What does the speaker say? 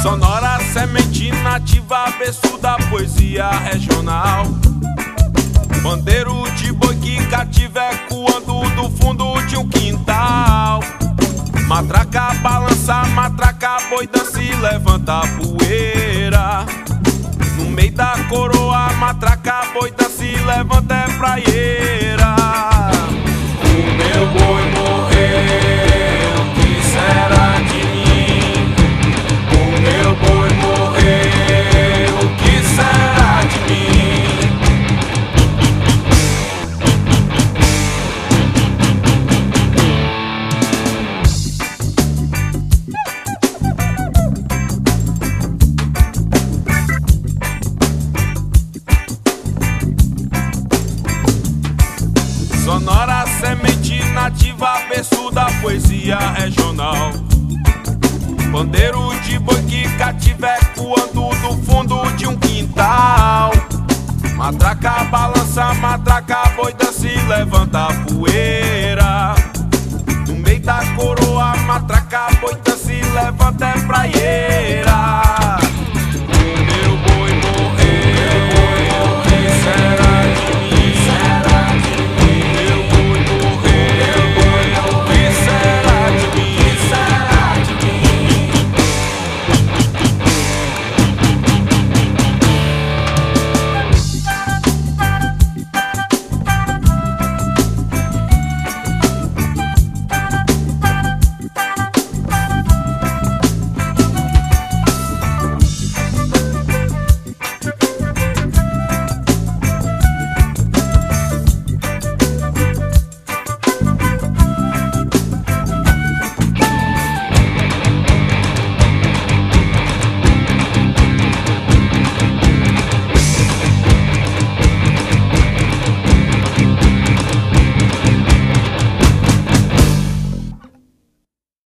Sonora, semente nativa, berço da poesia regional. Bandeiro de boi que cativa ecoando do fundo de um quintal. Matraca balança, matraca boi dança e levanta a poeira. No meio da coroa, matraca boi dança e levanta é praieira. O meu boi morreu, o que será de mim? O meu boi morreu, o que será de mim? Sonora, semente nativa, berço da poesia regional. Bandeiro de boi que cativa ecoando do fundo de um quintal. Matraca balança, matraca boi dança e levanta a poeira. No meio da coroa, matraca boi dança e levanta é praia.